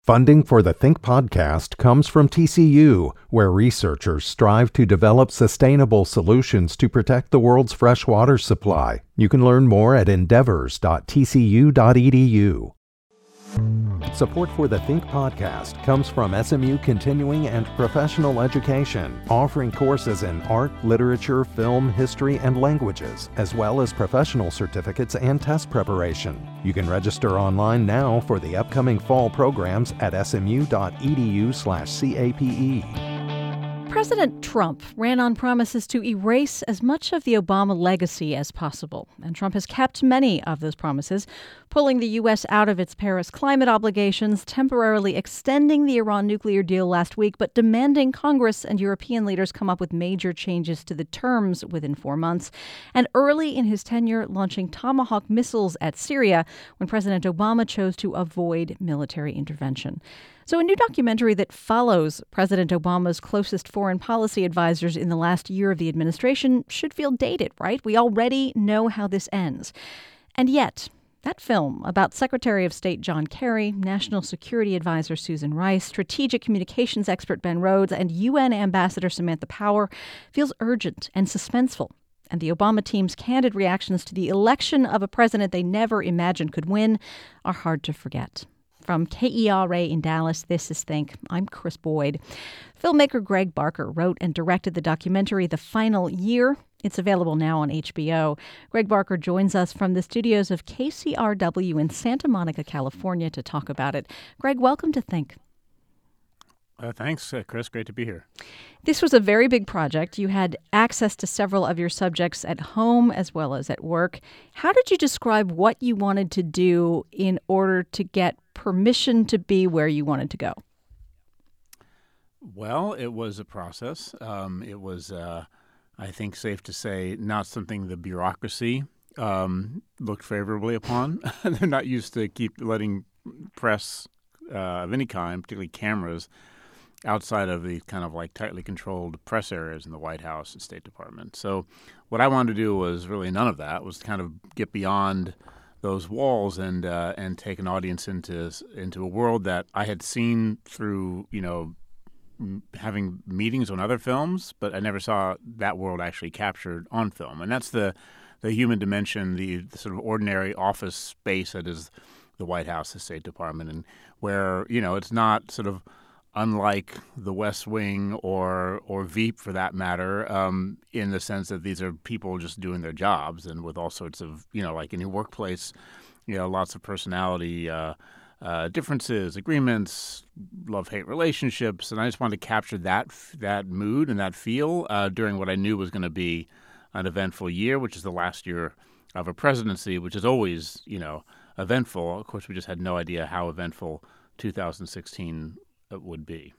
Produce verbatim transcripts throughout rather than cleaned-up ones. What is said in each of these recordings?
Funding for the Think podcast comes from T C U, where researchers strive to develop sustainable solutions to protect the world's fresh water supply. You can learn more at endeavors dot t c u dot e d u. Support for the Think podcast comes from S M U Continuing and Professional Education, offering courses in art, literature, film, history, and languages, as well as professional certificates and test preparation. You can register online now for the upcoming fall programs at s m u dot e d u slash c a p e. President Trump ran on promises to erase as much of the Obama legacy as possible, and Trump has kept many of those promises, pulling the U S out of its Paris climate obligations, temporarily extending the Iran nuclear deal last week, but demanding Congress and European leaders come up with major changes to the terms within four months, and early in his tenure launching Tomahawk missiles at Syria when President Obama chose to avoid military intervention. So a new documentary that follows President Obama's closest foreign policy advisors in the last year of the administration should feel dated, right? We already know how this ends. And yet, that film about Secretary of State John Kerry, National Security Advisor Susan Rice, Strategic Communications expert Ben Rhodes, and U N Ambassador Samantha Power feels urgent and suspenseful. And the Obama team's candid reactions to the election of a president they never imagined could win are hard to forget. From K E R A in Dallas, this is Think. I'm Chris Boyd. Filmmaker Greg Barker wrote and directed the documentary The Final Year. It's available now on H B O. Greg Barker joins us from the studios of K C R W in Santa Monica, California, to talk about it. Greg, welcome to Think. Uh, thanks, uh, Chris. Great to be here. This was a very big project. You had access to several of your subjects at home as well as at work. How did you describe what you wanted to do in order to get permission to be where you wanted to go? Well, it was a process. Um, it was, uh, I think, safe to say, not something the bureaucracy um, looked favorably upon. They're not used to keep letting press uh, of any kind, particularly cameras, outside of the kind of like tightly controlled press areas in the White House and State Department. So what I wanted to do was really none of that, was kind of get beyond those walls and uh, and take an audience into into a world that I had seen through, you know, m- having meetings on other films, but I never saw that world actually captured on film. And that's the, the human dimension, the, the sort of ordinary office space that is the White House, the State Department, and where, you know, it's not sort of unlike the West Wing or or Veep, for that matter, um, in the sense that these are people just doing their jobs, and with all sorts of, you know, like any workplace, you know, lots of personality uh, uh, differences, agreements, love-hate relationships, and I just wanted to capture that that mood and that feel uh, during what I knew was going to be an eventful year, which is the last year of a presidency, which is always, you know, eventful. Of course, we just had no idea how eventful two thousand sixteen would be.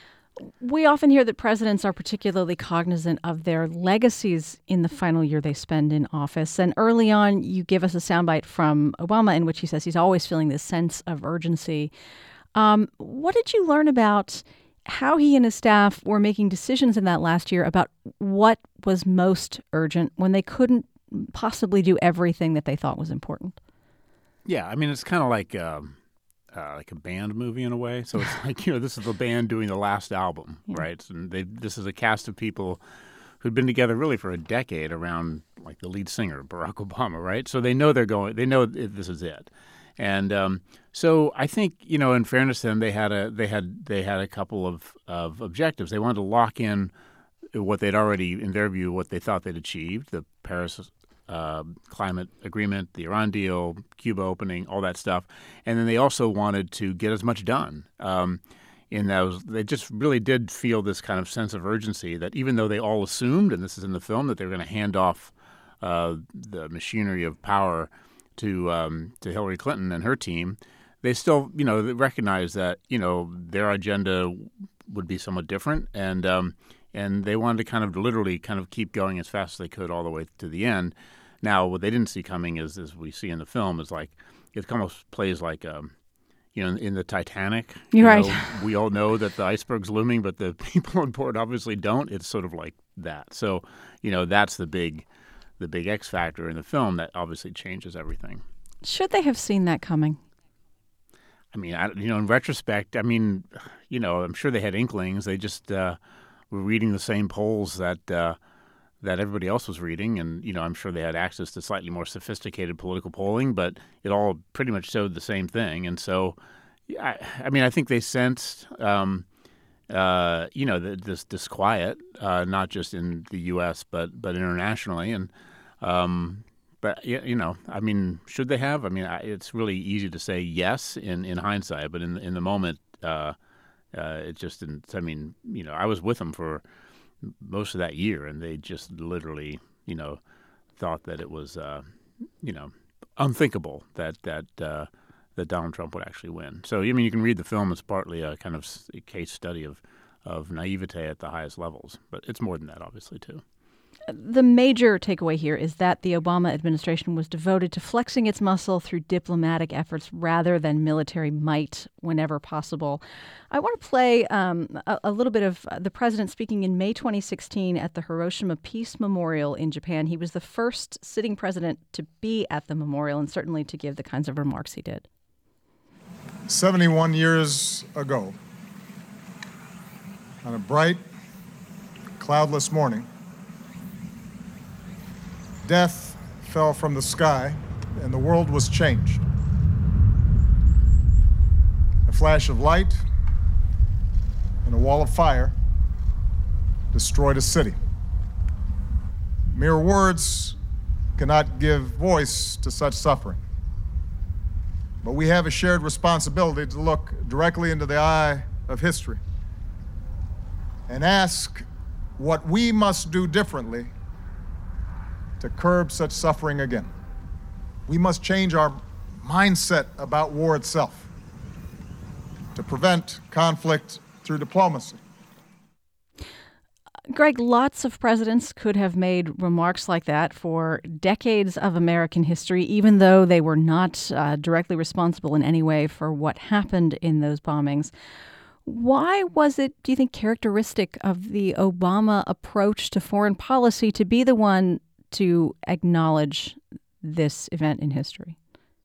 We often hear that presidents are particularly cognizant of their legacies in the final year they spend in office. And early on, you give us a soundbite from Obama in which he says he's always feeling this sense of urgency. Um, what did you learn about how he and his staff were making decisions in that last year about what was most urgent when they couldn't possibly do everything that they thought was important? Yeah, I mean, it's kind of like um, uh, like a band movie in a way. So it's like, you know, this is the band doing the last album, yeah. right? And they this is a cast of people who'd been together really for a decade around like the lead singer, Barack Obama, right? So they know they're going, they know this is it. And um, so I think, you know, in fairness to them, they had a they had they had a couple of, of objectives. They wanted to lock in what they'd already, in their view, what they thought they'd achieved, the Paris uh, climate agreement, the Iran deal, Cuba opening, all that stuff. And then they also wanted to get as much done. Um, in those, they just really did feel this kind of sense of urgency that even though they all assumed, and this is in the film, that they were going to hand off uh, the machinery of power to um, to Hillary Clinton and her team, they still, you know, recognized that, you know, their agenda would be somewhat different, and um, and they wanted to kind of literally kind of keep going as fast as they could all the way to the end. Now, what they didn't see coming is, as we see in the film, is like it almost plays like, um, you know, in, in the Titanic. You're right. Know, we all know that the iceberg's looming, but the people on board obviously don't. It's sort of like that. So, you know, that's the big, the big X factor in the film that obviously changes everything. Should they have seen that coming? I mean, I, you know, in retrospect, I mean, you know, I'm sure they had inklings. They just uh, were reading the same polls that uh, that everybody else was reading, and you know, I'm sure they had access to slightly more sophisticated political polling, but it all pretty much showed the same thing. And so, I, I mean, I think they sensed, um, uh, you know, the, this disquiet, uh, not just in the U S but but internationally, and. Um, But, you know, I mean, should they have? I mean, it's really easy to say yes in, in hindsight, but in in the moment, uh, uh, it just didn't. I mean, you know, I was with them for most of that year, and they just literally, you know, thought that it was, uh, you know, unthinkable that that uh, that Donald Trump would actually win. So, I mean, you can read the film as partly a kind of a case study of, of naivete at the highest levels, but it's more than that, obviously, too. The major takeaway here is that the Obama administration was devoted to flexing its muscle through diplomatic efforts rather than military might whenever possible. I want to play um, a, a little bit of the president speaking in May twenty sixteen at the Hiroshima Peace Memorial in Japan. He was the first sitting president to be at the memorial and certainly to give the kinds of remarks he did. seventy-one years ago, on a bright, cloudless morning, death fell from the sky, and the world was changed. A flash of light and a wall of fire destroyed a city. Mere words cannot give voice to such suffering. But we have a shared responsibility to look directly into the eye of history and ask what we must do differently to curb such suffering again. We must change our mindset about war itself to prevent conflict through diplomacy. Greg, lots of presidents could have made remarks like that for decades of American history, even though they were not uh, directly responsible in any way for what happened in those bombings. Why was it, do you think, characteristic of the Obama approach to foreign policy to be the one to acknowledge this event in history?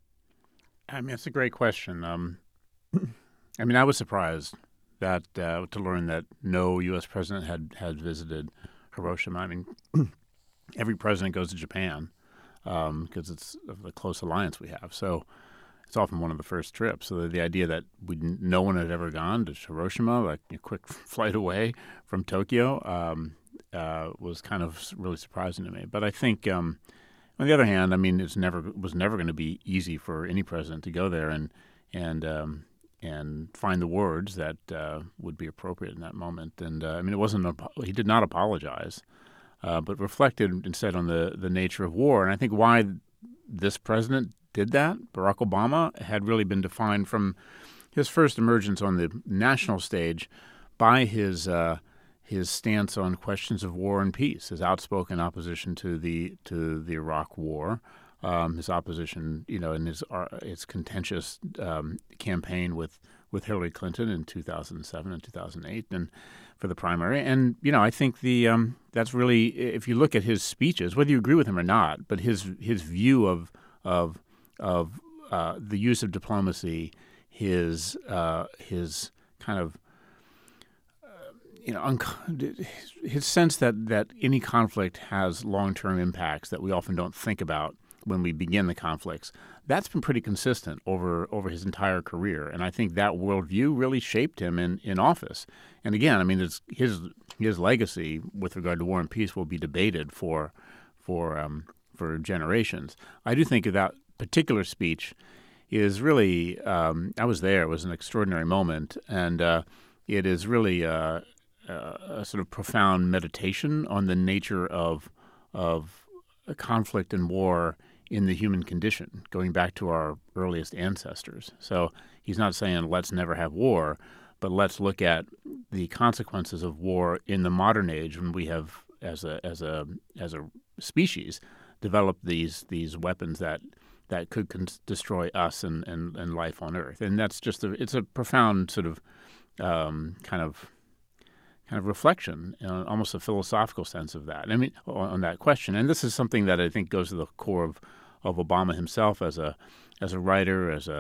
I mean, it's a great question. Um, I mean, I was surprised that uh, to learn that no U S president had, had visited Hiroshima. I mean, every president goes to Japan because um, it's the close alliance we have. So it's often one of the first trips. So the idea that we no one had ever gone to Hiroshima, like a quick flight away from Tokyo, um, uh, was kind of really surprising to me. But I think, um, on the other hand, I mean, it's never it was never going to be easy for any president to go there and and um, and find the words that uh, would be appropriate in that moment. And uh, I mean, it wasn't a, he did not apologize, uh, but reflected instead on the the nature of war. And I think why this president did that, Barack Obama, had really been defined from his first emergence on the national stage by his uh, his stance on questions of war and peace, his outspoken opposition to the to the Iraq War, um, his opposition, you know, in his uh, his contentious um, campaign with, with Hillary Clinton in two thousand seven and two thousand eight, and for the primary. And you know, I think the um, that's really, if you look at his speeches, whether you agree with him or not, but his his view of of of uh, the use of diplomacy, his uh, his kind of you know, un- his sense that, that any conflict has long-term impacts that we often don't think about when we begin the conflicts, that's been pretty consistent over, over his entire career. And I think that worldview really shaped him in, in office. And again, I mean, it's his his legacy with regard to war and peace will be debated for for um, for generations. I do think that particular speech is really, um, I was there, it was an extraordinary moment, and uh, it is really uh, a sort of profound meditation on the nature of of conflict and war in the human condition, going back to our earliest ancestors. So he's not saying let's never have war, but let's look at the consequences of war in the modern age when we have, as a as a as a species, developed these these weapons that that could con- destroy us and, and, and life on Earth. And that's just a it's a profound sort of um, kind of kind of reflection, uh, almost a philosophical sense of that. I mean, on, on that question. And this is something that I think goes to the core of, of Obama himself as a as a writer, as a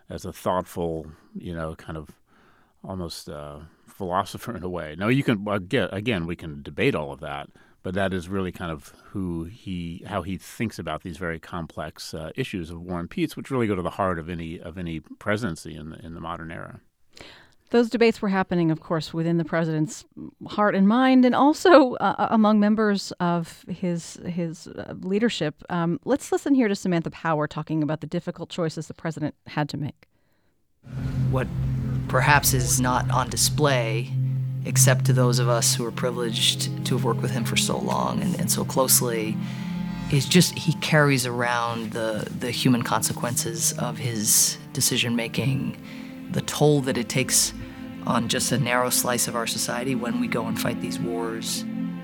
as a thoughtful, you know, kind of almost uh, philosopher in a way. Now, you can again, again, we can debate all of that, but that is really kind of who he, how he thinks about these very complex uh, issues of war and peace, which really go to the heart of any of any presidency in the in the modern era. Those debates were happening, of course, within the president's heart and mind, and also uh, among members of his his uh, leadership. Um, let's listen here to Samantha Power talking about the difficult choices the president had to make. What perhaps is not on display, except to those of us who are privileged to have worked with him for so long and, and so closely, is just he carries around the, the human consequences of his decision-making, the toll that it takes on just a narrow slice of our society when we go and fight these wars.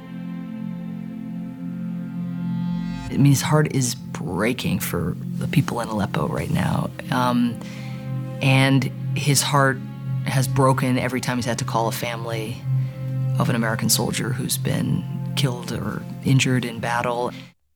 I mean, his heart is breaking for the people in Aleppo right now. Um, and his heart has broken every time he's had to call a family of an American soldier who's been killed or injured in battle.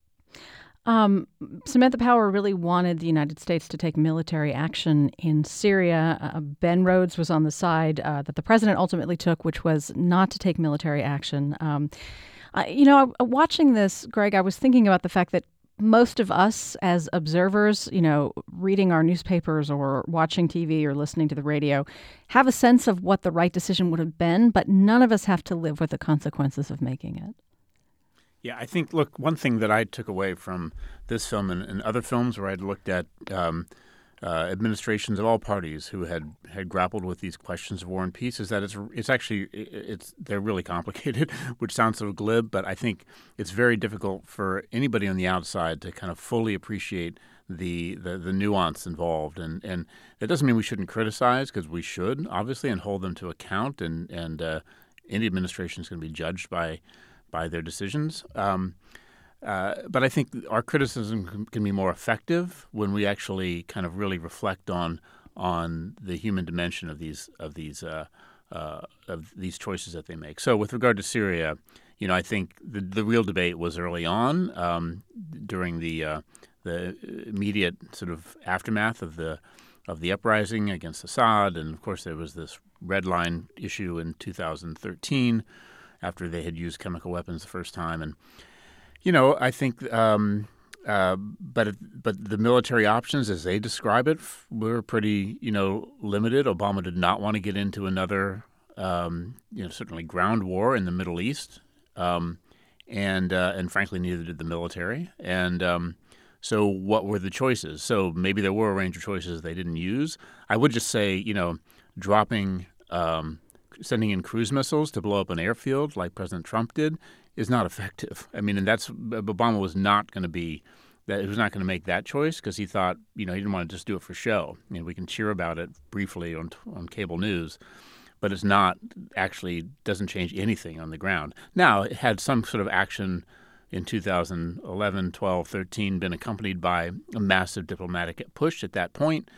Um, Samantha Power really wanted the United States to take military action in Syria. Uh, Ben Rhodes was on the side uh, that the president ultimately took, which was not to take military action. Um, uh, you know, watching this, Greg, I was thinking about the fact that most of us as observers, you know, reading our newspapers or watching T V or listening to the radio, have a sense of what the right decision would have been, but none of us have to live with the consequences of making it. Yeah, I think, look, one thing that I took away from this film and, and other films where I'd looked at um, uh, administrations of all parties who had, had grappled with these questions of war and peace is that it's it's actually it's they're really complicated, which sounds so glib, but I think it's very difficult for anybody on the outside to kind of fully appreciate the the, the nuance involved. And, and that doesn't mean we shouldn't criticize, because we should, obviously, and hold them to account. And, and uh, any administration is going to be judged by by their decisions. Um, uh, but I think our criticism can, can be more effective when we actually kind of really reflect on on the human dimension of these of these uh, uh, of these choices that they make. So with regard to Syria, you know, I think the, the real debate was early on um, during the uh, the immediate sort of aftermath of the of the uprising against Assad, and of course there was this red line issue in two thousand thirteen. After they had used chemical weapons the first time. And, you know, I think um, uh, but but the military options, as they describe it, were pretty, you know, limited. Obama did not want to get into another, um, you know, certainly ground war in the Middle East. Um, and, uh, and frankly, neither did the military. And um, so what were the choices? So maybe there were a range of choices they didn't use. I would just say, you know, dropping um, – sending in cruise missiles to blow up an airfield like President Trump did is not effective. I mean, and that's Obama was not going to be that he was not going to make that choice because he thought, you know, he didn't want to just do it for show. I mean, we can cheer about it briefly on on cable news, but it's not actually doesn't change anything on the ground. Now, it had some sort of action in two thousand eleven, twelve, thirteen been accompanied by a massive diplomatic push at that point.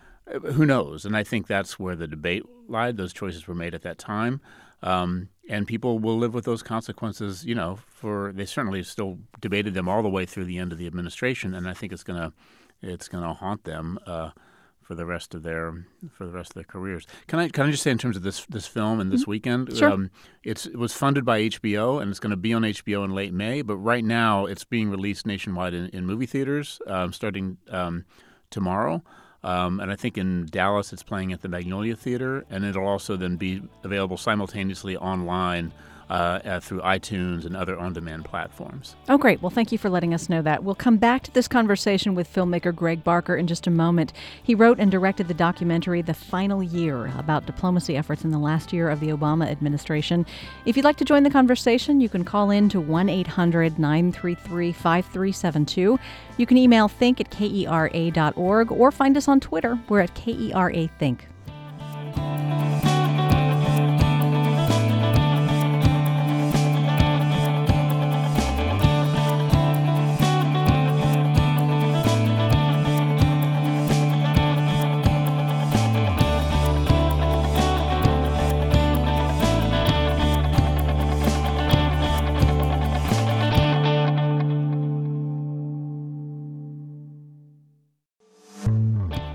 Who knows? And I think that's where the debate lied. Those choices were made at that time. Um, and people will live with those consequences, you know, for they certainly still debated them all the way through the end of the administration. And I think it's going to it's going to haunt them uh, for the rest of their for the rest of their careers. Can I can I just say in terms of this this film and this mm-hmm. weekend, sure. um, it's it was funded by H B O and it's going to be on H B O in late May. But right now it's being released nationwide in, in movie theaters um, starting um, tomorrow. Um, and I think in Dallas it's playing at the Magnolia Theater, and it'll also then be available simultaneously online uh, uh, through iTunes and other on-demand platforms. Oh, great. Well, thank you for letting us know that. We'll come back to this conversation with filmmaker Greg Barker in just a moment. He wrote and directed the documentary The Final Year about diplomacy efforts in the last year of the Obama administration. If you'd like to join the conversation, you can call in to one eight hundred nine three three five three seven two. You can email think at kera dot org or find us on Twitter. We're at Kera Think.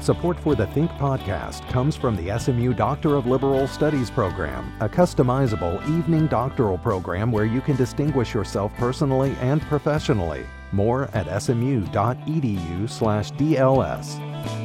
Support for the Think podcast comes from the S M U Doctor of Liberal Studies program, a customizable evening doctoral program where you can distinguish yourself personally and professionally. More at smu.edu slash DLS.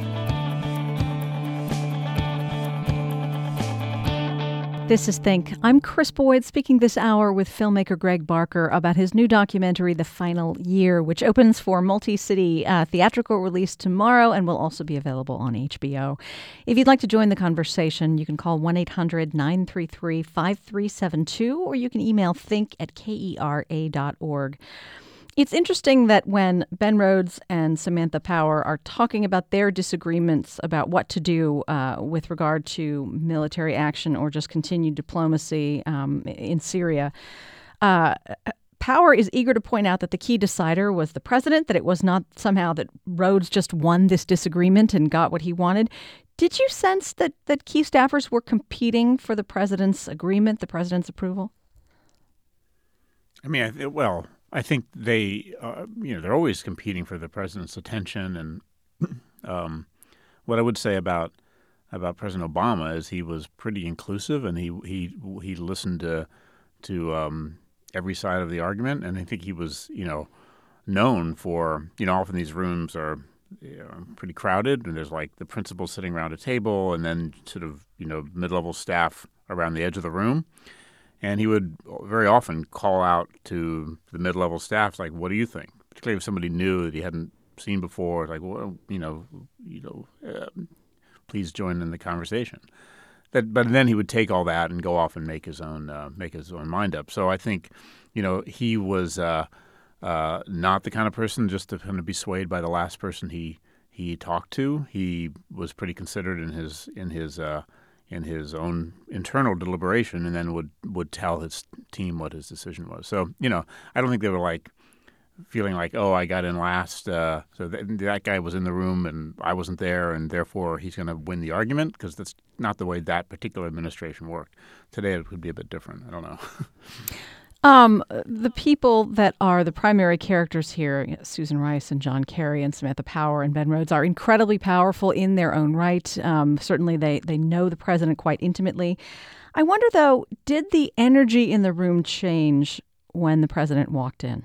This is Think. I'm Chris Boyd, speaking this hour with filmmaker Greg Barker about his new documentary, The Final Year, which opens for multi-city uh, theatrical release tomorrow and will also be available on H B O. If you'd like to join the conversation, you can call one eight hundred nine three three five three seven two or you can email think at kera dot org. It's interesting that when Ben Rhodes and Samantha Power are talking about their disagreements about what to do uh, with regard to military action or just continued diplomacy um, in Syria, uh, Power is eager to point out that the key decider was the president, that it was not somehow that Rhodes just won this disagreement and got what he wanted. Did you sense that, that key staffers were competing for the president's agreement, the president's approval? I mean, I, well... I think they, uh, you know, they're always competing for the president's attention. And um, what I would say about about President Obama is he was pretty inclusive, and he he he listened to to um, every side of the argument. And I think he was, you know, known for, you know, often these rooms are you know, pretty crowded, and there's like the principal sitting around a table, and then sort of you know mid-level staff around the edge of the room. And he would very often call out to the mid-level staff, like, "What do you think?" Particularly if somebody new that he hadn't seen before, like, "Well, you know, you know, uh, please join in the conversation." That, but then he would take all that and go off and make his own uh, make his own mind up. So I think, you know, he was uh, uh, not the kind of person just to kind of be swayed by the last person he he talked to. He was pretty considered in his in his. Uh, in his own internal deliberation, and then would, would tell his team what his decision was. So, you know, I don't think they were like feeling like, oh, I got in last, uh, so th- that guy was in the room and I wasn't there, and therefore he's going to win the argument, because that's not the way that particular administration worked. Today it would be a bit different. I don't know. Um, the people that are the primary characters here, you know, Susan Rice and John Kerry and Samantha Power and Ben Rhodes, are incredibly powerful in their own right. Um, certainly they, they know the president quite intimately. I wonder, though, did the energy in the room change when the president walked in?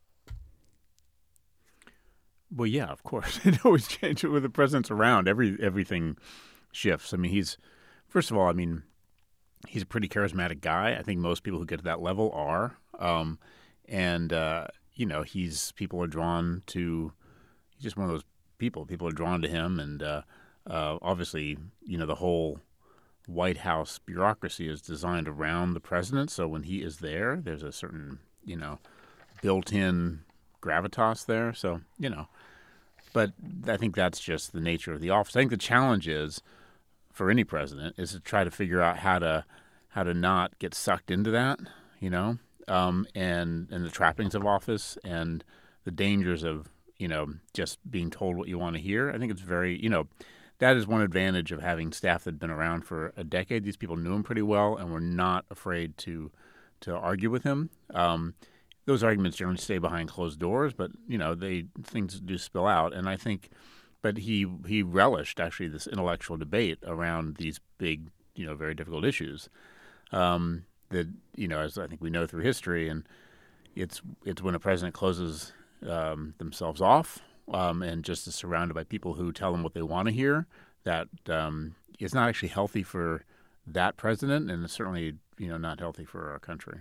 Well, yeah, of course. It always changes when the president's around. Every everything shifts. I mean, he's, first of all, I mean, he's a pretty charismatic guy. I think most people who get to that level are. Um, and, uh, you know, he's people are drawn to – he's just one of those people. People are drawn to him. And uh, uh, obviously, you know, the whole White House bureaucracy is designed around the president. So when he is there, there's a certain, you know, built-in gravitas there. So, you know, but I think that's just the nature of the office. I think the challenge is – for any president is to try to figure out how to how to not get sucked into that, you know, um, and and the trappings of office and the dangers of, you know, just being told what you want to hear. I think it's very, you know, that is one advantage of having staff that had been around for a decade. These people knew him pretty well and were not afraid to to argue with him. Um, those arguments generally stay behind closed doors, but, you know, they things do spill out. And I think But he he relished actually this intellectual debate around these big, you know, very difficult issues. Um, that you know, as I think we know through history, and it's it's when a president closes um, themselves off um, and just is surrounded by people who tell them what they want to hear, that um, it's not actually healthy for that president, and it's certainly you know not healthy for our country.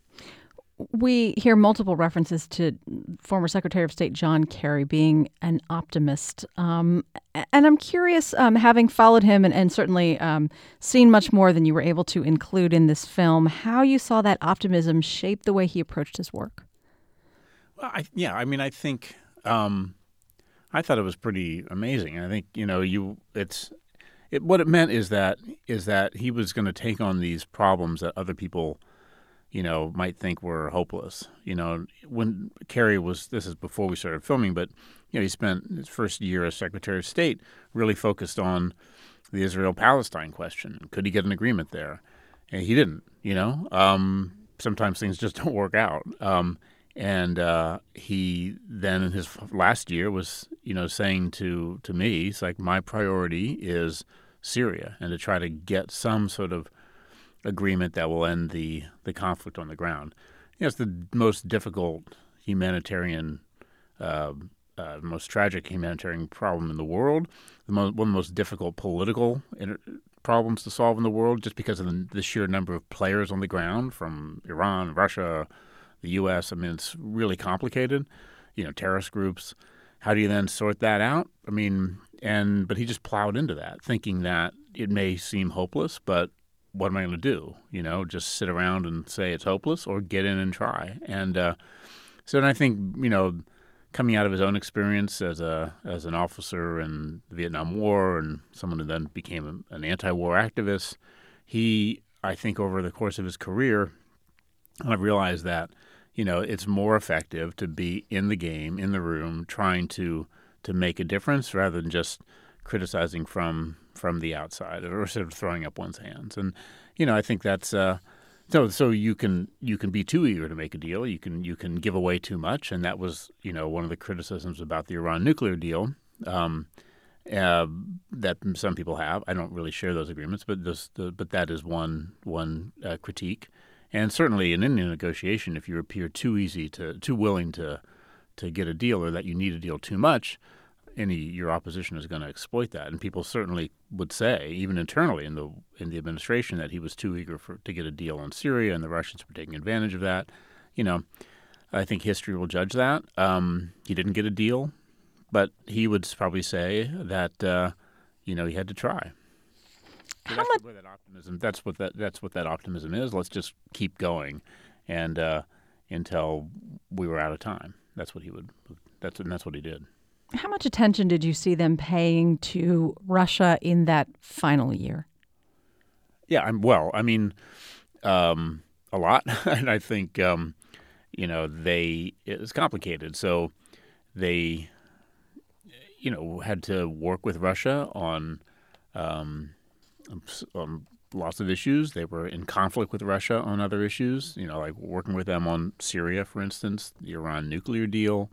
We hear multiple references to former Secretary of State John Kerry being an optimist. Um, and I'm curious, um, having followed him and, and certainly um, seen much more than you were able to include in this film, how you saw that optimism shape the way he approached his work. Well, I, yeah, I mean, I think um, I thought it was pretty amazing. I think, you know, you it's it, what it meant is that is that he was going to take on these problems that other people you know, might think were hopeless. You know, when Kerry was, this is before we started filming, but, you know, he spent his first year as Secretary of State really focused on the Israel-Palestine question. Could he get an agreement there? And he didn't, you know. Um, sometimes things just don't work out. Um, And uh, he then in his last year was, you know, saying to, to me, it's like, my priority is Syria and to try to get some sort of agreement that will end the, the conflict on the ground. You know, it's the most difficult humanitarian, uh, uh, most tragic humanitarian problem in the world, the most, one of the most difficult political inter- problems to solve in the world, just because of the, the sheer number of players on the ground from Iran, Russia, the U S. I mean, it's really complicated, you know, terrorist groups. How do you then sort that out? I mean, and but he just plowed into that, thinking that it may seem hopeless, but what am I going to do? You know, just sit around and say it's hopeless, or get in and try? And uh, so and I think, you know, coming out of his own experience as a as an officer in the Vietnam War and someone who then became an anti-war activist, he, I think over the course of his career, I've realized that, you know, it's more effective to be in the game, in the room, trying to to make a difference rather than just criticizing from from the outside or sort of throwing up one's hands. And, you know, I think that's uh, so. So you can you can be too eager to make a deal. You can you can give away too much, and that was, you know, one of the criticisms about the Iran nuclear deal um, uh, that some people have. I don't really share those agreements, but this, the, but that is one one uh, critique. And certainly in any negotiation, if you appear too easy to, too willing to, to get a deal, or that you need a deal too much, any your opposition is going to exploit that. And people certainly would say, even internally in the in the administration, that he was too eager for, to get a deal on Syria, and the Russians were taking advantage of that. You know, I think history will judge that. Um, he didn't get a deal, but he would probably say that uh, you know he had to try. So that's much- where that optimism. That's what that. That's what that optimism is. Let's just keep going, and uh, until we were out of time. That's what he would. That's and that's what he did. How much attention did you see them paying to Russia in that final year? Yeah, I'm well. I mean, um, a lot, and I think um, you know they. It's complicated, so they, you know, had to work with Russia on. Um, Um, lots of issues. They were in conflict with Russia on other issues, you know, like working with them on Syria, for instance, the Iran nuclear deal.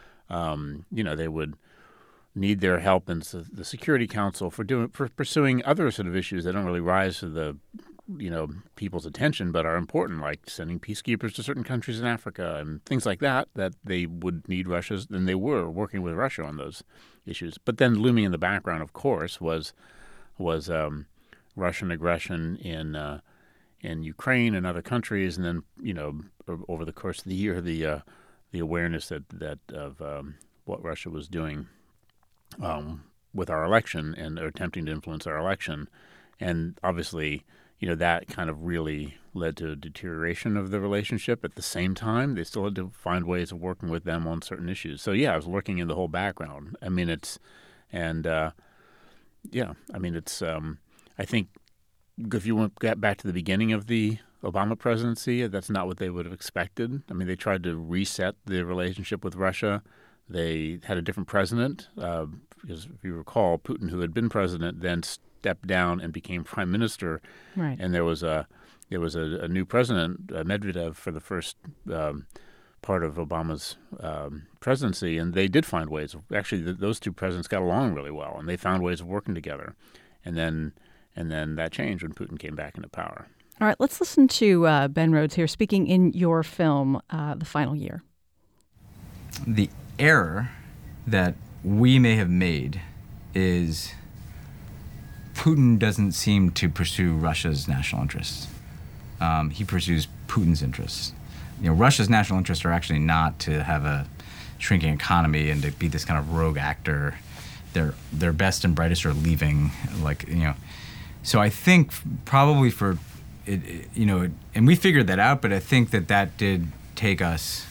Um, you know, they would need their help in the Security Council for doing for pursuing other sort of issues that don't really rise to the, you know, people's attention, but are important, like sending peacekeepers to certain countries in Africa and things like that, that they would need Russia's, and they were working with Russia on those issues. But then looming in the background, of course, was was um, Russian aggression in uh, in Ukraine and other countries, and then, you know, over the course of the year, the uh, the awareness that that of um, what Russia was doing um, with our election and attempting to influence our election, and obviously, you know, that kind of really led to a deterioration of the relationship. At the same time, they still had to find ways of working with them on certain issues. So yeah, I was looking in the whole background. I mean, it's and uh, yeah, I mean, it's. Um, I think if you went back to the beginning of the Obama presidency, that's not what they would have expected. I mean, they tried to reset the relationship with Russia. They had a different president, uh, because if you recall, Putin, who had been president, then stepped down and became prime minister. Right. And there was a there was a, a new president, uh, Medvedev, for the first um, part of Obama's um, presidency, and they did find ways. Of, actually, the, those two presidents got along really well, and they found ways of working together. And then. And then that changed when Putin came back into power. All right, let's listen to uh, Ben Rhodes here speaking in your film, uh, The Final Year. The error that we may have made is Putin doesn't seem to pursue Russia's national interests. Um, he pursues Putin's interests. You know, Russia's national interests are actually not to have a shrinking economy and to be this kind of rogue actor. Their their best and brightest are leaving, like, you know. So I think probably for, it, it, you know, and we figured that out, but I think that that did take us,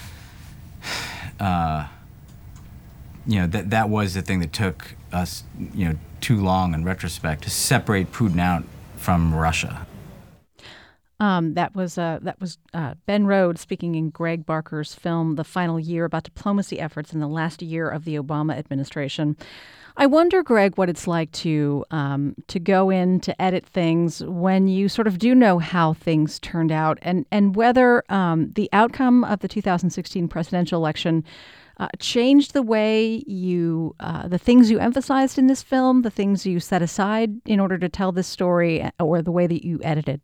uh, you know, that that was the thing that took us, you know, too long in retrospect to separate Putin out from Russia. Um, that was uh, that was uh, Ben Rhodes speaking in Greg Barker's film, The Final Year, about diplomacy efforts in the last year of the Obama administration. I wonder, Greg, what it's like to um, to go in to edit things when you sort of do know how things turned out, and and whether um, the outcome of the two thousand sixteen presidential election uh, changed the way you, uh, the things you emphasized in this film, the things you set aside in order to tell this story, or the way that you edited.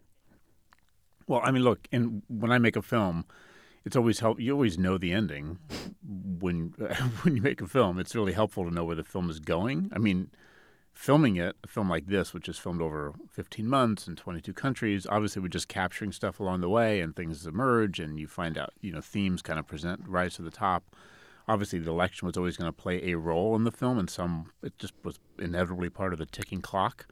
Well, I mean, look, and when I make a film, it's always help. You always know the ending when uh, when you make a film. It's really helpful to know where the film is going. I mean, filming it, a film like this, which is filmed over fifteen months in twenty-two countries, obviously we're just capturing stuff along the way, and things emerge, and you find out, you know, themes kind of present rise to the top. Obviously, the election was always going to play a role in the film, and some it just was inevitably part of the ticking clock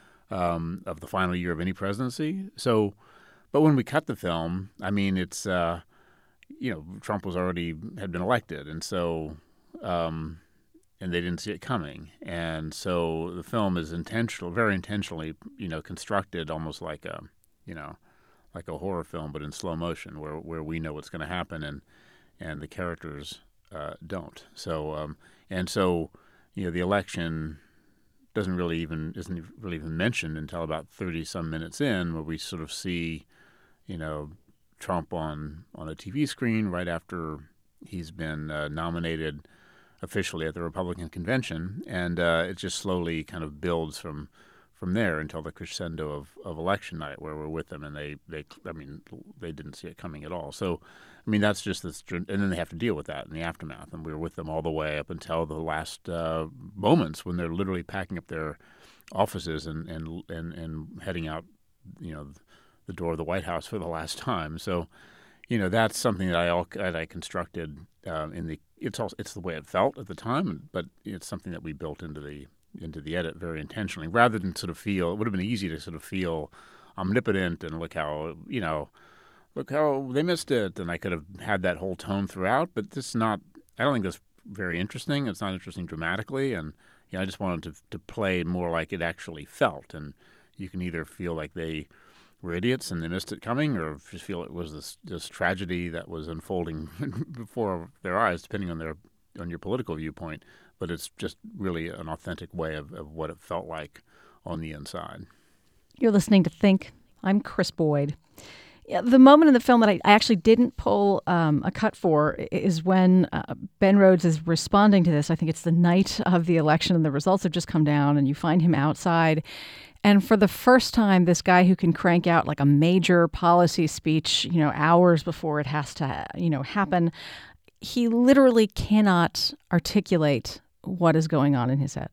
um, of the final year of any presidency. So, but when we cut the film, I mean, it's. Uh, You know, Trump was already had been elected, and so, um, and they didn't see it coming, and so the film is intentional, very intentionally, you know, constructed almost like a, you know, like a horror film, but in slow motion, where where we know what's going to happen, and and the characters uh, don't. So, um, and so, you know, the election doesn't really even isn't really even mentioned until about thirty some minutes in, where we sort of see, you know, Trump on, on a T V screen right after he's been uh, nominated officially at the Republican convention, and uh, it just slowly kind of builds from from there until the crescendo of, of election night, where we're with them, and they, they I mean they didn't see it coming at all. So, I mean that's just this, and then they have to deal with that in the aftermath, and we were with them all the way up until the last uh, moments when they're literally packing up their offices and and and, and heading out, you know, the door of the White House for the last time. So, you know, that's something that I all, that I constructed uh, in the. It's also it's the way it felt at the time, but it's something that we built into the into the edit very intentionally, rather than sort of feel. It would have been easy to sort of feel omnipotent and look how you know, look how they missed it, and I could have had that whole tone throughout. But this is not. I don't think that's very interesting. It's not interesting dramatically, and you know, I just wanted to to play more like it actually felt, and you can either feel like they were idiots and they missed it coming, or just feel it was this this tragedy that was unfolding before their eyes, depending on their on your political viewpoint. But it's just really an authentic way of, of what it felt like on the inside. You're listening to Think. I'm Chris Boyd. Yeah, the moment in the film that I actually didn't pull um, a cut for is when uh, Ben Rhodes is responding to this. I think it's the night of the election, and the results have just come down, and you find him outside. And for the first time, this guy who can crank out like a major policy speech, you know, hours before it has to, you know, happen, he literally cannot articulate what is going on in his head.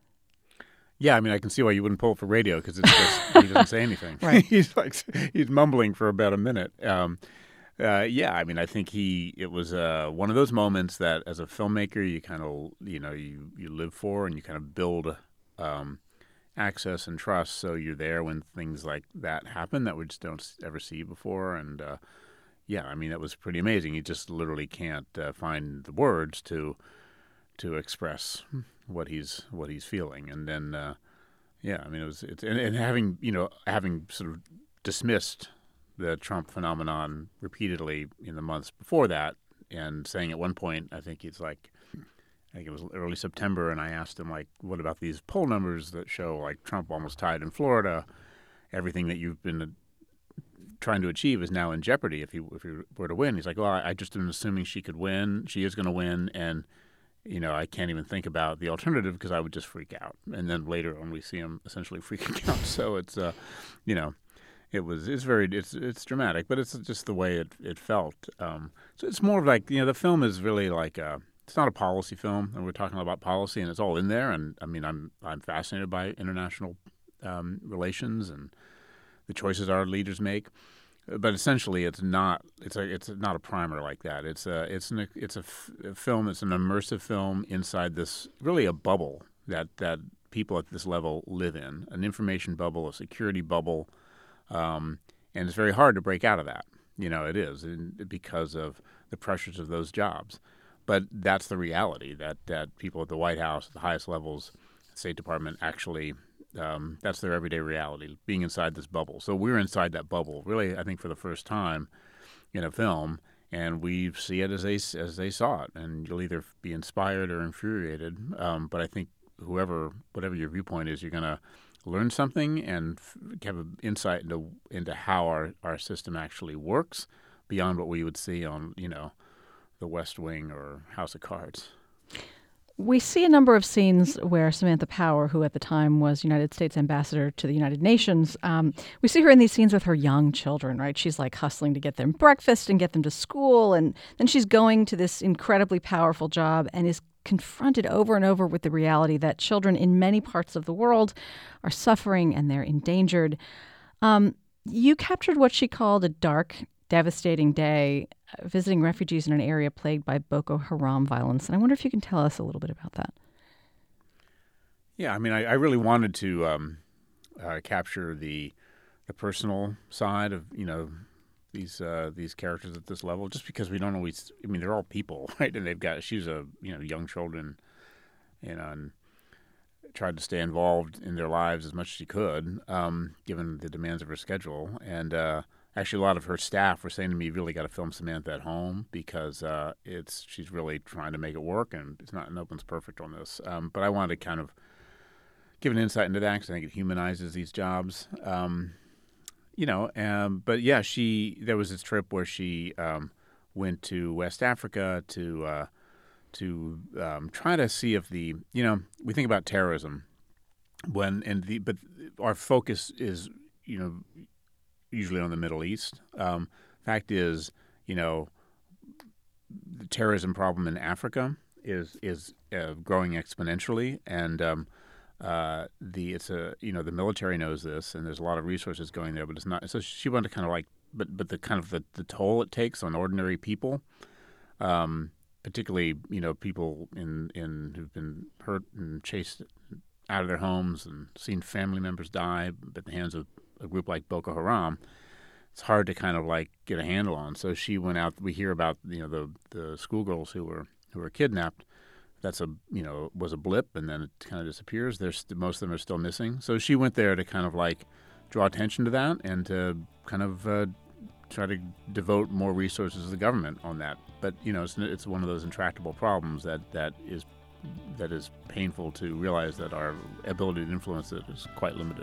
Yeah, I mean, I can see why you wouldn't pull it for radio, because it's just he doesn't say anything. Right. he's like he's mumbling for about a minute. Um, uh, yeah, I mean, I think he it was uh, one of those moments that, as a filmmaker, you kind of you know you you live for, and you kind of build um, access and trust, so you're there when things like that happen that we just don't ever see before. And uh, yeah, I mean, that was pretty amazing. You just literally can't uh, find the words to to express what he's what he's feeling. And then uh, yeah, I mean, it was it's and, and having you know having sort of dismissed the Trump phenomenon repeatedly in the months before that, and saying at one point, I think it's like. I think it was early September, and I asked him, like, what about these poll numbers that show, like, Trump almost tied in Florida? Everything that you've been trying to achieve is now in jeopardy if he, if he were to win. He's like, well, I, I just am assuming she could win. She is going to win, and, you know, I can't even think about the alternative because I would just freak out. And then later on we see him essentially freaking out. So it's, uh, you know, it was it's very it's it's dramatic, but it's just the way it, it felt. Um, so it's more of like, you know, the film is really like a, it's not a policy film, and we're talking about policy, and it's all in there. And I mean, I'm I'm fascinated by international um, relations and the choices our leaders make. But essentially, it's not it's a it's not a primer like that. It's a it's an it's a, f- a film. It's an immersive film inside this really a bubble that that people at this level live in, an information bubble, a security bubble, um, and it's very hard to break out of that. You know, it is because of the pressures of those jobs. But that's the reality that, that people at the White House, at the highest levels, State Department, actually, um, that's their everyday reality, being inside this bubble. So we're inside that bubble, really, I think, for the first time in a film. and we see it as they as they saw it, and you'll either be inspired or infuriated. Um, but I think whoever, whatever your viewpoint is, you're going to learn something and f- have an insight into into how our, our system actually works beyond what we would see on, you know, The West Wing or House of Cards. We see a number of scenes where Samantha Power, who at the time was United States ambassador to the United Nations, um, we see her in these scenes with her young children, right? She's like hustling to get them breakfast and get them to school. And then she's going to this incredibly powerful job and is confronted over and over with the reality that children in many parts of the world are suffering and they're endangered. Um, you captured what she called a dark, devastating day uh, visiting refugees in an area plagued by Boko Haram violence. And I wonder if you can tell us a little bit about that. Yeah, I mean, I, I really wanted to um, uh, capture the the personal side of, you know, these uh, these characters at this level, just because we don't always. I mean, they're all people, right? And they've got she's a you know young children, you know, and tried to stay involved in their lives as much as she could, um, given the demands of her schedule. And uh, actually, a lot of her staff were saying to me, "You really got to film Samantha at home because uh, it's she's really trying to make it work, and it's not no one's perfect on this." Um, but I wanted to kind of give an insight into that because I think it humanizes these jobs. Um, You know, um, but yeah, she. There was this trip where she um, went to West Africa to uh, to um, try to see if the you know we think about terrorism when and the but our focus is you know usually on the Middle East. Um, fact is, you know, the terrorism problem in Africa is is uh, growing exponentially, and um, Uh, the it's a you know the military knows this, and there's a lot of resources going there, but it's not. So she wanted to kind of like, but but the kind of the, the toll it takes on ordinary people, um, particularly you know people in in who've been hurt and chased out of their homes and seen family members die at the hands of a group like Boko Haram. It's hard to kind of like get a handle on. So she went out. We hear about you know the the schoolgirls who were who were kidnapped. That's a you know was a blip, and then it kind of disappears. There's st- most of them are still missing. So she went there to kind of like draw attention to that and to kind of uh, try to devote more resources to the government on that. But you know, it's it's one of those intractable problems that that is that is painful to realize that our ability to influence it is quite limited.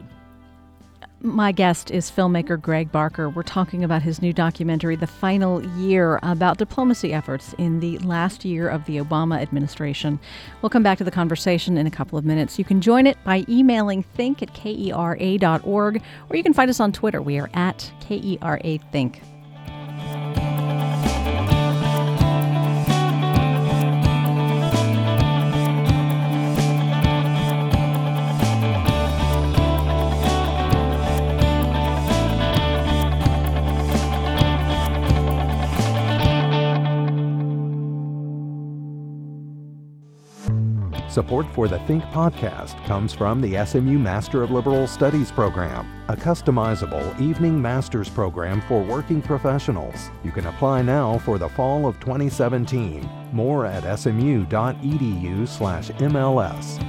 My guest is filmmaker Greg Barker. We're talking about his new documentary, The Final Year, about diplomacy efforts in the last year of the Obama administration. We'll come back to the conversation in a couple of minutes. You can join it by emailing think at kera dot org, or you can find us on Twitter. We are at KERAthink. Support for the Think podcast comes from the S M U Master of Liberal Studies program, a customizable evening master's program for working professionals. You can apply now for the fall of twenty seventeen. More at smu.edu slash MLS.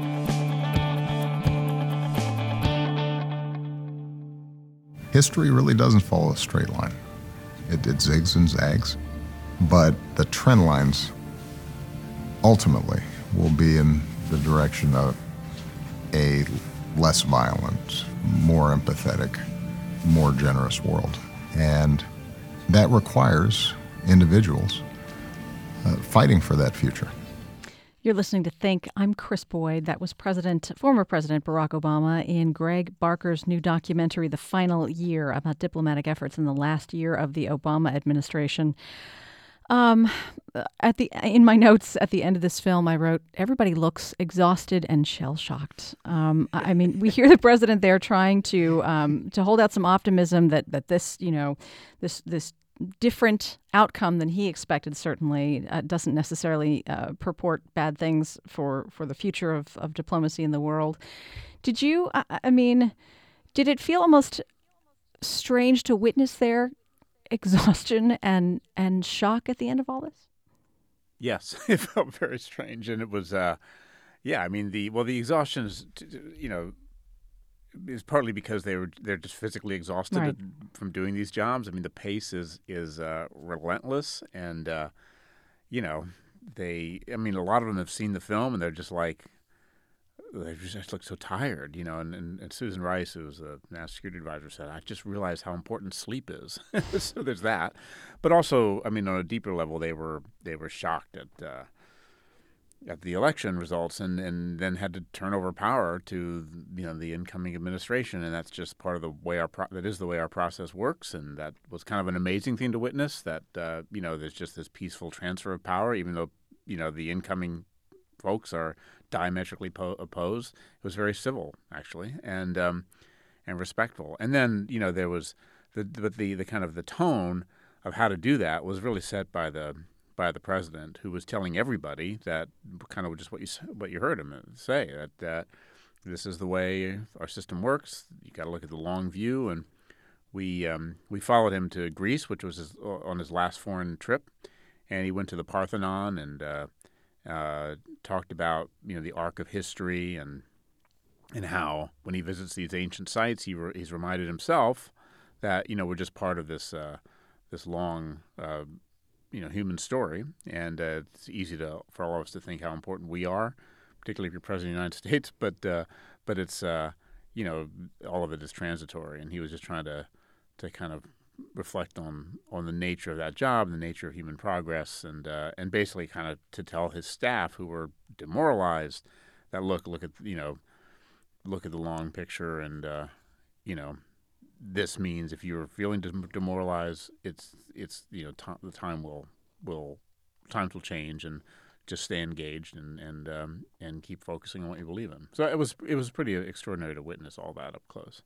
History really doesn't follow a straight line. It, it zigs and zags, but the trend lines ultimately will be in the direction of a less violent, more empathetic, more generous world. And that requires individuals uh, fighting for that future. You're listening to Think. I'm Chris Boyd. That was President, former President Barack Obama in Greg Barker's new documentary, The Final Year, about diplomatic efforts in the last year of the Obama administration. Um, at the in my notes at the end of this film, I wrote, everybody looks exhausted and shell-shocked. Um, I, I mean, we hear the president there trying to um, to hold out some optimism that that this, you know, this this different outcome than he expected certainly uh, doesn't necessarily uh, purport bad things for, for the future of, of diplomacy in the world. Did you? I, I mean, did it feel almost strange to witness their exhaustion and and shock at the end of all this? Yes, it felt very strange, and it was, uh, yeah. I mean, the well, the exhaustion is, you know, is partly because they were they're just physically exhausted Right. from doing these jobs. I mean, the pace is is uh, relentless, and uh, you know, they. I mean, a lot of them have seen the film, and they're just like, they just look so tired, you know. And, and, and Susan Rice, who was the national security advisor, said, "I just realized how important sleep is." So there's that, but also, I mean, on a deeper level, they were they were shocked at. Uh, at the election results, and, and then had to turn over power to, you know, the incoming administration, and that's just part of the way our pro- that is the way our process works, and that was kind of an amazing thing to witness. That uh, you know, there's just this peaceful transfer of power, even though, you know, the incoming folks are diametrically po- opposed. It was very civil, actually, and um, and respectful. And then, you know, there was the but the the kind of the tone of how to do that was really set by the. by the president, who was telling everybody that kind of just what you what you heard him say, that that this is the way our system works. You got to look at the long view, and we um, we followed him to Greece, which was his, on his last foreign trip, and he went to the Parthenon and uh, uh, talked about, you know, the arc of history, and and how when he visits these ancient sites, he re- he's reminded himself that, you know, we're just part of this uh, this long. Uh, you know, human story, and uh, it's easy to for all of us to think how important we are, particularly if you're president of the United States. But uh, but it's uh, you know, all of it is transitory, and he was just trying to to kind of reflect on on the nature of that job, the nature of human progress, and uh, and basically kind of to tell his staff, who were demoralized, that look look at you know look at the long picture, and uh, you know. This means if you're feeling demoralized, it's it's you know t- the time will will times will change, and just stay engaged and and um, and keep focusing on what you believe in. So it was it was pretty extraordinary to witness all that up close.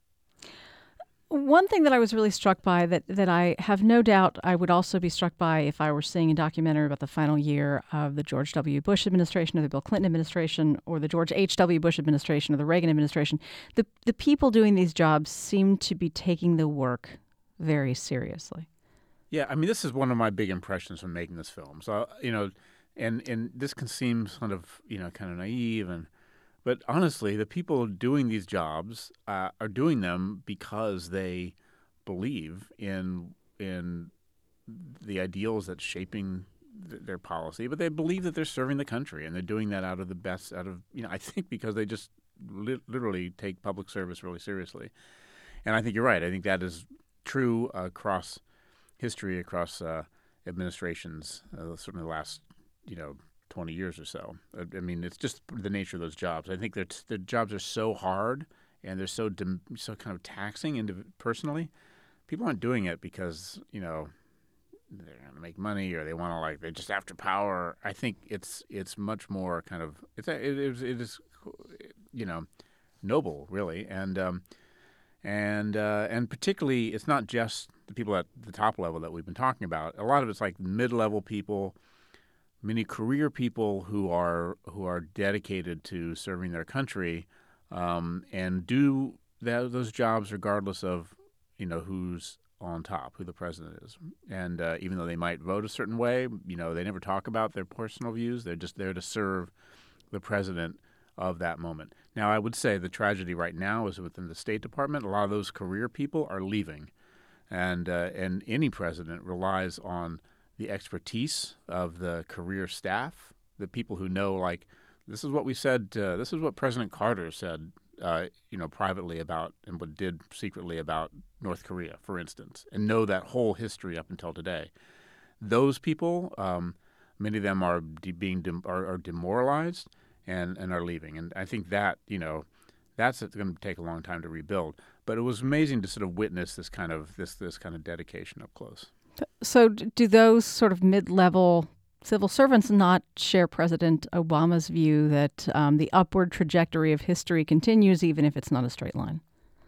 One thing that I was really struck by, that, that I have no doubt I would also be struck by if I were seeing a documentary about the final year of the George W. Bush administration or the Bill Clinton administration or the George H W. Bush administration or the Reagan administration, the, the people doing these jobs seem to be taking the work very seriously. Yeah, I mean, this is one of my big impressions from making this film. So, you know, and, and this can seem sort of, you know, kind of naive, and but honestly, the people doing these jobs uh, are doing them because they believe in in the ideals that's shaping th- their policy. But they believe that they're serving the country, and they're doing that out of the best. Out of you know, I think because they just li- literally take public service really seriously. And I think you're right. I think that is true across history, across uh, administrations, uh, certainly the last you know. twenty years or so. I mean, it's just the nature of those jobs. I think their their jobs are so hard, and they're so dim, so kind of taxing indiv- personally. People aren't doing it because, you know, they're going to make money, or they want to, like, they're just after power. I think it's it's much more kind of it's it is it is you know noble, really, and um, and uh, and particularly it's not just the people at the top level that we've been talking about. A lot of it's like mid-level people. Many career people who are who are dedicated to serving their country, um, and do that, those jobs regardless of, you know, who's on top, who the president is. And uh, even though they might vote a certain way, you know, they never talk about their personal views. They're just there to serve the president of that moment. Now, I would say the tragedy right now is within the State Department. A lot of those career people are leaving, and uh, and any president relies on the expertise of the career staff, the people who know, like, this is what we said, uh, this is what President Carter said, uh, you know, privately about, and what did secretly about North Korea, for instance, and know that whole history up until today. Those people, um, many of them are de- being de- are, are demoralized and, and are leaving. And I think that, you know, that's going to take a long time to rebuild. But it was amazing to sort of witness this kind of this this kind of dedication up close. So do those sort of mid-level civil servants not share President Obama's view that um, the upward trajectory of history continues even if it's not a straight line?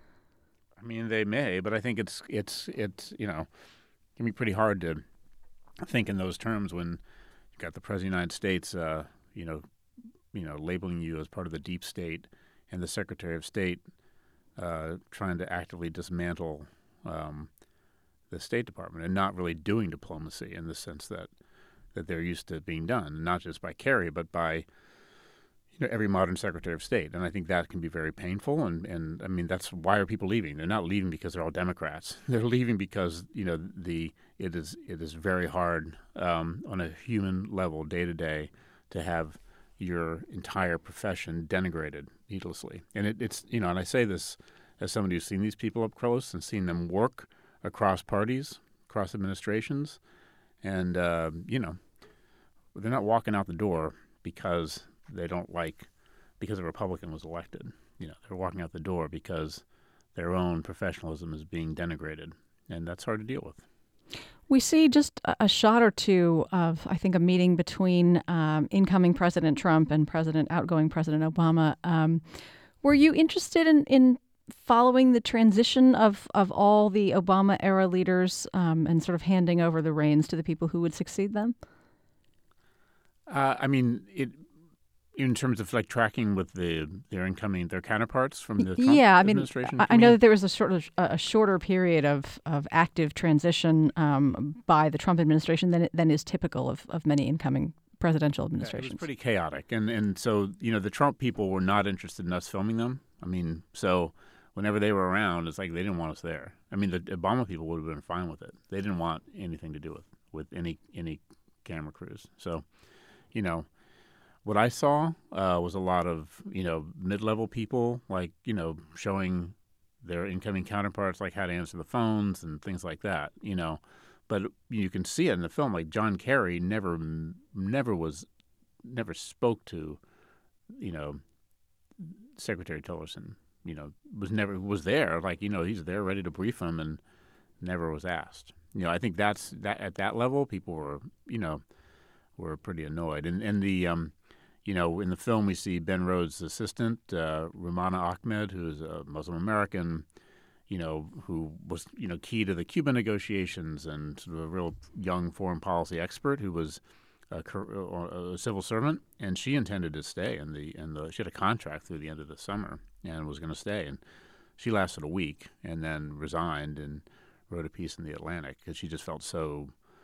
I mean, they may, but I think it's it's it's you know, it can be pretty hard to think in those terms when you've got the President of the United States, uh, you know, you know, labeling you as part of the deep state, and the Secretary of State uh, trying to actively dismantle Um, the State Department, and not really doing diplomacy in the sense that that they're used to being done, not just by Kerry, but by, you you know, every modern Secretary of State, and I think that can be very painful. And, and I mean, that's why are people leaving? They're not leaving because they're all Democrats. They're leaving because you know the it is it is very hard um, on a human level, day to day, to have your entire profession denigrated needlessly. And it, it's you know, and I say this as somebody who's seen these people up close and seen them work across parties, across administrations, and uh, you know, they're not walking out the door because they don't like because a Republican was elected. You know, they're walking out the door because their own professionalism is being denigrated, and that's hard to deal with. We see just a shot or two of, I think, a meeting between um, incoming President Trump and President outgoing President Obama. Um, were you interested in, in following the transition of, of all the Obama-era leaders um, and sort of handing over the reins to the people who would succeed them? Uh, I mean, it. In terms of like tracking with the their incoming their counterparts from the Trump yeah, I mean, administration. I, I know that there was a sort of a shorter period of, of active transition um, by the Trump administration than than is typical of, of many incoming presidential administrations. Yeah, it was pretty chaotic, and and so you know the Trump people were not interested in us filming them. I mean, so whenever they were around, it's like they didn't want us there. I mean, the Obama people would have been fine with it. They didn't want anything to do with with any any camera crews. So, you know. What I saw uh, was a lot of, you know, mid-level people, like, you know, showing their incoming counterparts, like how to answer the phones and things like that, you know. But you can see it in the film, like John Kerry never, never was, never spoke to, you know, Secretary Tillerson, you know, was never, was there, like, you know, he's there ready to brief him and never was asked. You know, I think that's, that at that level, people were, you know, were pretty annoyed. And, and the, um, You know, in the film, we see Ben Rhodes' assistant, uh, Rumana Ahmed, who is a Muslim American, you know, who was, you know, key to the Cuban negotiations and sort of a real young foreign policy expert who was a, a civil servant. And she intended to stay in the, in the, she had a contract through the end of the summer and was going to stay. And she lasted a week and then resigned and wrote a piece in The Atlantic because she just felt so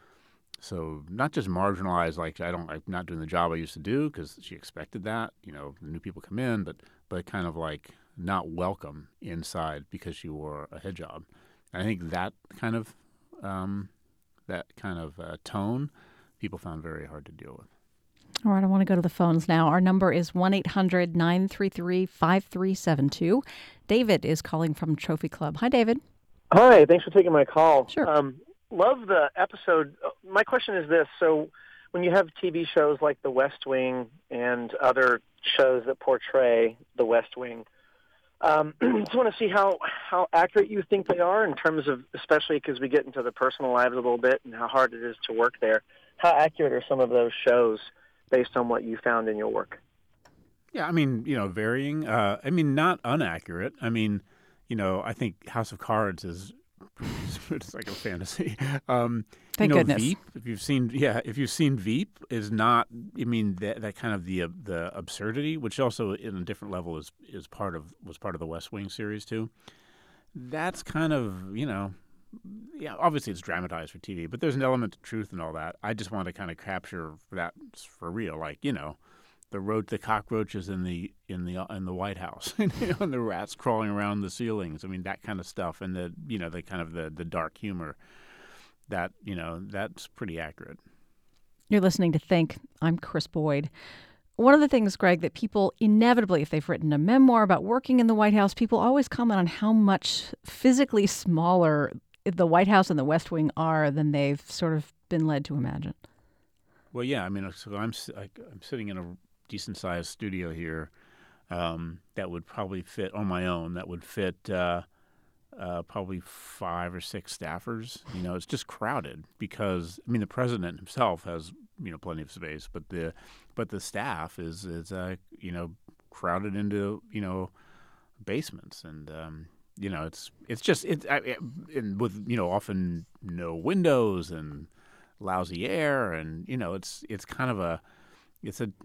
So not just marginalized, like I don't, I'm not doing the job I used to do because she expected that, you know, the new people come in, but but kind of like not welcome inside because she wore a hijab. And I think that kind of um, that kind of uh, tone, people found very hard to deal with. All right, I want to go to the phones now. Our number is one eight hundred nine three three five three seven two. David is calling from Trophy Club. Hi, David. Hi, thanks for taking my call. Sure. Um, Love the episode. My question is this. So when you have T V shows like The West Wing and other shows that portray The West Wing, um, I just want to see how, how accurate you think they are in terms of, especially because we get into the personal lives a little bit and how hard it is to work there. How accurate are some of those shows based on what you found in your work? Yeah, I mean, you know, varying. Uh, I mean, not inaccurate. I mean, you know, I think House of Cards is it's like a fantasy. Um, Thank you know, goodness. Veep, if you've seen, yeah, if you've seen Veep, is not. I mean, that, that kind of the uh, the absurdity, which also in a different level is is part of was part of the West Wing series too. That's kind of, you know, yeah. Obviously, it's dramatized for T V, but there's an element of truth and all that. I just want to kind of capture that for real, like you know. The road, the cockroaches in the in the in the White House, you know, and the rats crawling around the ceilings. I mean, that kind of stuff, and the you know the kind of the, the dark humor. That you know that's pretty accurate. You're listening to Think. I'm Chris Boyd. One of the things, Greg, that people inevitably, if they've written a memoir about working in the White House, people always comment on how much physically smaller the White House and the West Wing are than they've sort of been led to imagine. Well, yeah, I mean, so I'm I'm sitting in a decent-sized studio here um, that would probably fit on my own. That would fit uh, uh, probably five or six staffers. You know, it's just crowded because I mean the president himself has you know plenty of space, but the but the staff is is uh, you know crowded into you know basements and um, you know it's it's just it's I, and with you know often no windows and lousy air and you know it's it's kind of a it's a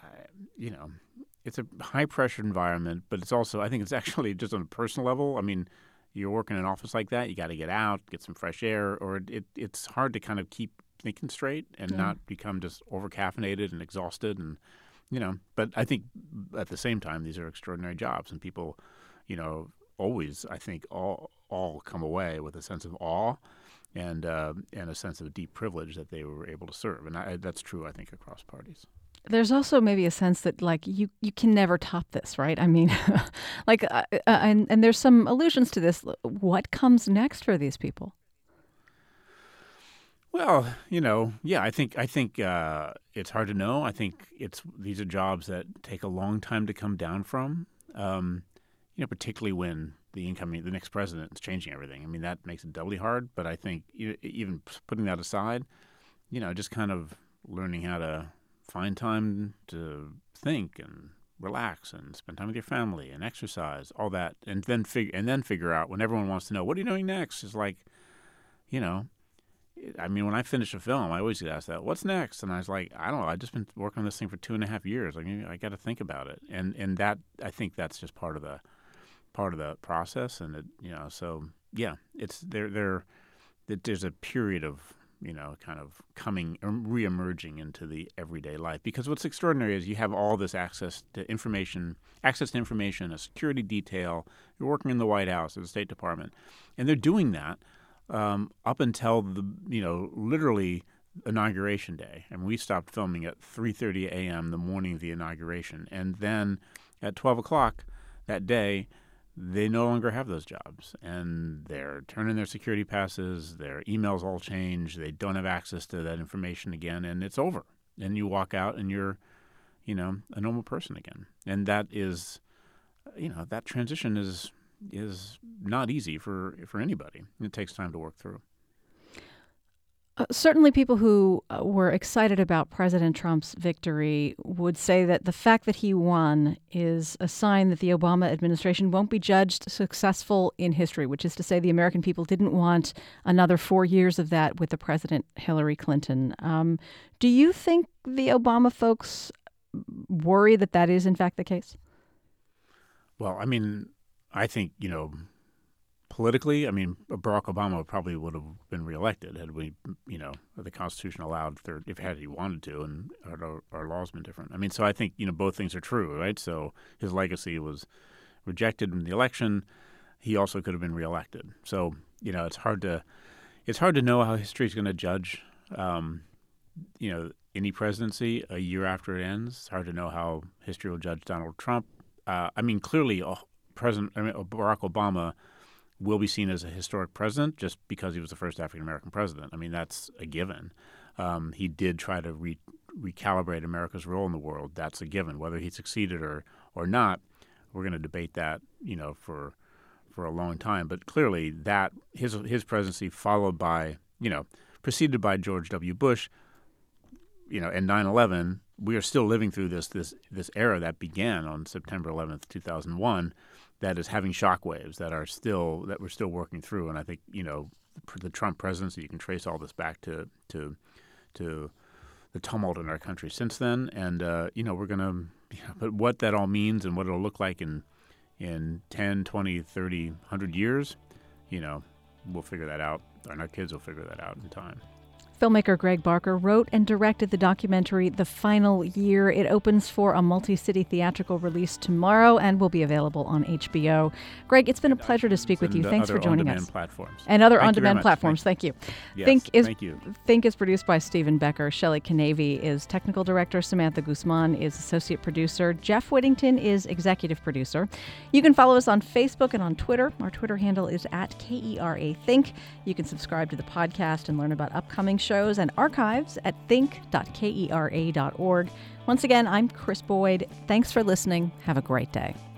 you know, it's a high-pressure environment, but it's also, I think it's actually just on a personal level. I mean, you're working in an office like that, you got to get out, get some fresh air, or it, it's hard to kind of keep thinking straight and yeah. not become just over-caffeinated and exhausted. And you know, but I think at the same time, these are extraordinary jobs, and people, you know, always, I think, all all come away with a sense of awe and uh, and a sense of deep privilege that they were able to serve. And I, that's true, I think, across parties. There's also maybe a sense that, like, you, you can never top this, right? I mean, like, uh, uh, and, and there's some allusions to this. What comes next for these people? Well, you know, yeah, I think I think uh, it's hard to know. I think it's these are jobs that take a long time to come down from. Um, you know, particularly when the incoming, the next president is changing everything. I mean, that makes it doubly hard. But I think even putting that aside, you know, just kind of learning how to find time to think and relax and spend time with your family and exercise, all that, and then figure and then figure out when everyone wants to know, what are you doing next? It's like, you know, I mean, when I finish a film, I always get asked that, what's next? And I was like, I don't know. I've just been working on this thing for two and a half years. Like, I got to think about it. And and that, I think that's just part of the part of the process. And, it, you know, so, yeah, it's there. There, there's a period of, you know, kind of coming, reemerging into the everyday life. Because what's extraordinary is you have all this access to information, access to information, a security detail. You're working in the White House or the State Department. And they're doing that um, up until, the you know, literally Inauguration Day. And we stopped filming at three thirty a.m. the morning of the inauguration. And then at twelve o'clock that day, they no longer have those jobs, and they're turning their security passes, their emails all change, they don't have access to that information again, and it's over. And you walk out and you're, you know, a normal person again. And that is, you know, that transition is is not easy for, for anybody. It takes time to work through. Uh, certainly people who uh, were excited about President Trump's victory would say that the fact that he won is a sign that the Obama administration won't be judged successful in history, which is to say the American people didn't want another four years of that with the President Hillary Clinton. Um, do you think the Obama folks worry that that is in fact the case? Well, I mean, I think, you know, politically, I mean, Barack Obama probably would have been reelected had we, you know, the Constitution allowed third, if had he wanted to, and our, our laws been different. I mean, so I think, you know, both things are true, right? So his legacy was rejected in the election. He also could have been reelected. So, you know, it's hard to, it's hard to know how history is going to judge, um, you know, any presidency a year after it ends. It's hard to know how history will judge Donald Trump. Uh, I mean, clearly, uh, President I mean, Barack Obama will be seen as a historic president just because he was the first African-American president. I mean, that's a given. Um, he did try to re- recalibrate America's role in the world. That's a given. Whether he succeeded or, or not, we're going to debate that, you know, for for a long time. But clearly that his his presidency followed by, you know, preceded by George W. Bush, you know, and nine eleven, we are still living through this this this era that began on September eleventh, two thousand one, that is having shockwaves that are still that we're still working through. And I think, you know, the, the Trump presidency, you can trace all this back to to to the tumult in our country since then. And uh, you know, we're going to, you know, but what that all means and what it'll look like in in ten, twenty, thirty, one hundred years, you know, we'll figure that out, and our kids will figure that out in time. Filmmaker Greg Barker wrote and directed the documentary The Final Year. It opens for a multi-city theatrical release tomorrow and will be available on H B O. Greg, it's been a pleasure to speak with you. Thanks for joining us. Platforms. And other Thank on-demand platforms. Thank you. Yes, Think is, thank you. Think is produced by Stephen Becker. Shelley Canavy is technical director. Samantha Guzman is associate producer. Jeff Whittington is executive producer. You can follow us on Facebook and on Twitter. Our Twitter handle is at K E R A Think. You can subscribe to the podcast and learn about upcoming shows and archives at think dot kera dot org. Once again, I'm Chris Boyd. Thanks for listening. Have a great day.